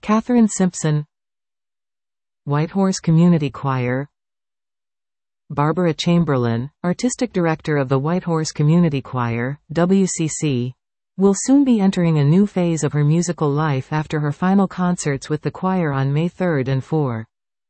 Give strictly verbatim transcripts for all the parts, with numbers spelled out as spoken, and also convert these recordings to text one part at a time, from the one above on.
Catherine Simpson. Whitehorse Community Choir. Barbara Chamberlain, Artistic Director of the Whitehorse Community Choir, W C C, will soon be entering a new phase of her musical life after her final concerts with the choir on May third and fourth.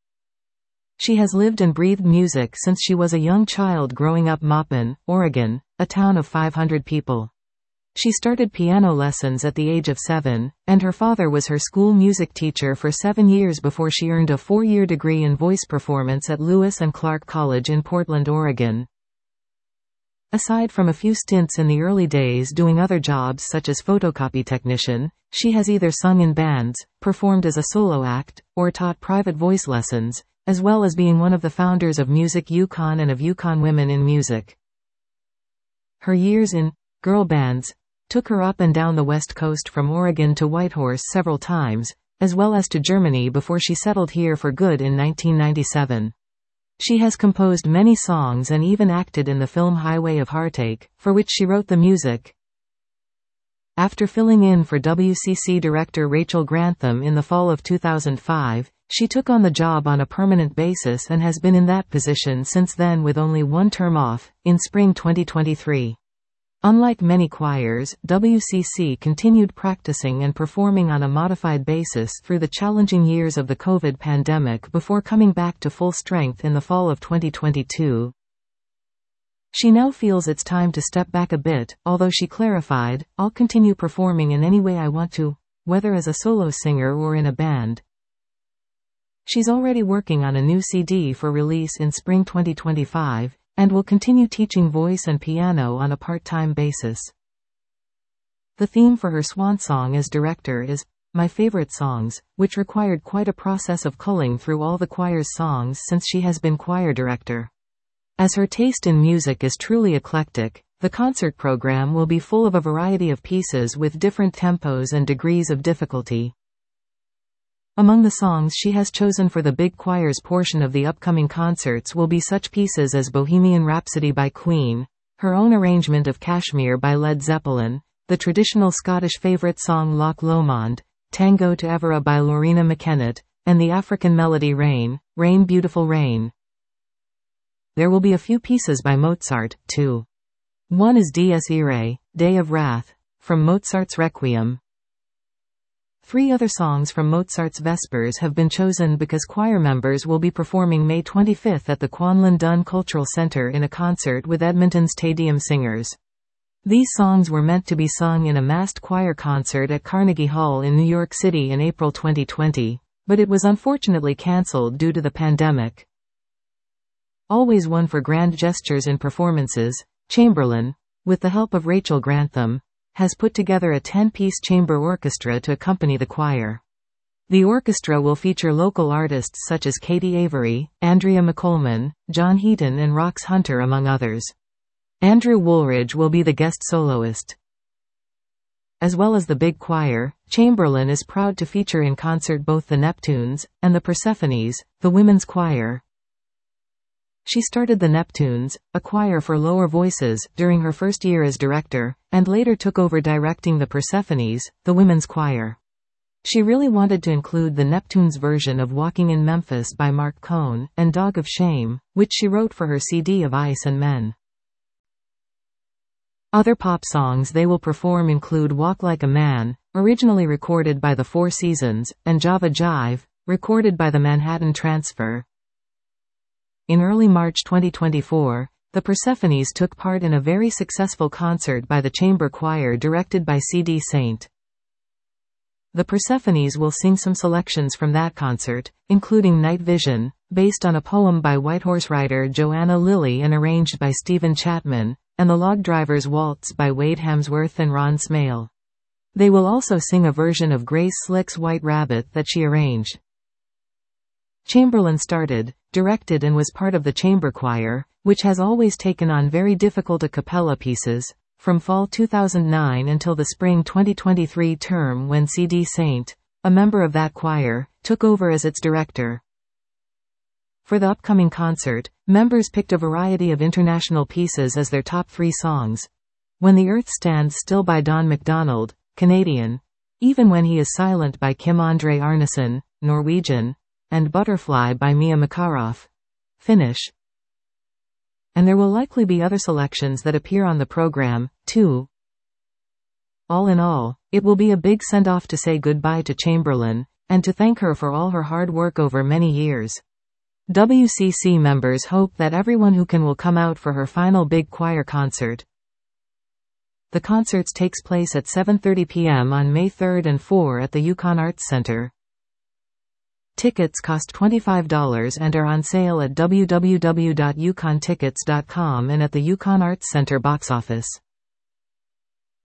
She has lived and breathed music since she was a young child growing up in Maupin, Oregon, a town of five hundred people. She started piano lessons at the age of seven, and her father was her school music teacher for seven years before she earned a four-year degree in voice performance at Lewis and Clark College in Portland, Oregon. Aside from a few stints in the early days doing other jobs such as photocopy technician, she has either sung in bands, performed as a solo act, or taught private voice lessons, as well as being one of the founders of Music Yukon and of Yukon Women in Music. Her years in girl bands took her up and down the West Coast from Oregon to Whitehorse several times, as well as to Germany before she settled here for good in nineteen ninety-seven. She has composed many songs and even acted in the film Highway of Heartache, for which she wrote the music. After filling in for W C C director Rachel Grantham in the fall of two thousand five, she took on the job on a permanent basis and has been in that position since then with only one term off, in spring twenty twenty-three. Unlike many choirs, W C C continued practicing and performing on a modified basis through the challenging years of the COVID pandemic before coming back to full strength in the fall of twenty twenty-two. She now feels it's time to step back a bit, although she clarified, "I'll continue performing in any way I want to, whether as a solo singer or in a band." She's already working on a new C D for release in spring twenty twenty-five, and will continue teaching voice and piano on a part-time basis. The theme for her swan song as director is My Favorite Songs, which required quite a process of culling through all the choir's songs since she has been choir director. As her taste in music is truly eclectic, the concert program will be full of a variety of pieces with different tempos and degrees of difficulty. Among the songs she has chosen for the big choir's portion of the upcoming concerts will be such pieces as Bohemian Rhapsody by Queen, her own arrangement of Kashmir by Led Zeppelin, the traditional Scottish favourite song Loch Lomond, Tango to Evora by Loreena McKennitt, and the African melody Rain, Rain Beautiful Rain. There will be a few pieces by Mozart, too. One is Dies Irae, Day of Wrath, from Mozart's Requiem. Three other songs from Mozart's Vespers have been chosen because choir members will be performing May twenty-fifth at the Kwanlin Dunn Cultural Center in a concert with Edmonton's Te Deum Singers. These songs were meant to be sung in a massed choir concert at Carnegie Hall in New York City in April twenty twenty, but it was unfortunately cancelled due to the pandemic. Always one for grand gestures in performances, Chamberlain, with the help of Rachel Grantham, has put together a ten-piece chamber orchestra to accompany the choir. The orchestra will feature local artists such as Katie Avery, Andrea McColman, John Heaton and Rox Hunter among others. Andrew Woolridge will be the guest soloist. As well as the big choir, Chamberlain is proud to feature in concert both the Neptunes and the Persephones, the women's choir. She started the Neptunes, a choir for lower voices, during her first year as director, and later took over directing the Persephones, the women's choir. She really wanted to include the Neptunes version of Walking in Memphis by Mark Cohn, and Dog of Shame, which she wrote for her C D of Ice and Men. Other pop songs they will perform include Walk Like a Man, originally recorded by the Four Seasons, and Java Jive, recorded by the Manhattan Transfer. In early March twenty twenty-four, the Persephones took part in a very successful concert by the chamber choir directed by C D Saint. The Persephones will sing some selections from that concert, including Night Vision, based on a poem by Whitehorse writer Joanna Lilly and arranged by Stephen Chapman, and The Log Driver's Waltz by Wade Hamsworth and Ron Smale. They will also sing a version of Grace Slick's White Rabbit that she arranged. Chamberlain started, directed and was part of the chamber choir, which has always taken on very difficult a cappella pieces, from fall two thousand nine until the spring twenty twenty-three term when C D Saint, a member of that choir, took over as its director. For the upcoming concert, members picked a variety of international pieces as their top three songs. When the Earth Stands Still by Don McDonald, Canadian, Even When He Is Silent by Kim Andre Arnesen, Norwegian, and Butterfly by Mia Makarov, Finnish. And there will likely be other selections that appear on the program, too. All in all, it will be a big send-off to say goodbye to Chamberlain, and to thank her for all her hard work over many years. W C C members hope that everyone who can will come out for her final big choir concert. The concerts takes place at seven thirty p m on May third and fourth at the Yukon Arts Center. Tickets cost twenty-five dollars and are on sale at w w w dot yukon tickets dot com and at the Yukon Arts Center box office.